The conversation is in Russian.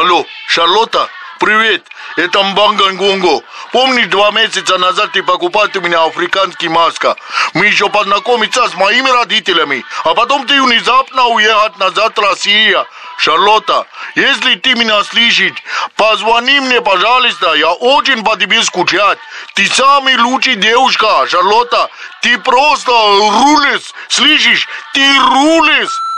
Алло, Шарлотта, привет, это Мбангангунго. Помнишь, 2 месяца назад ты покупал у меня африканский маска? Мы еще познакомиться с моими родителями, а потом ты внезапно уехать назад в Россию. Шарлотта, если ты меня слышишь, позвони мне, пожалуйста, я очень по тебе скучать. Ты самая лучшая девушка, Шарлотта, ты просто рулишь, слышишь, ты рулишь.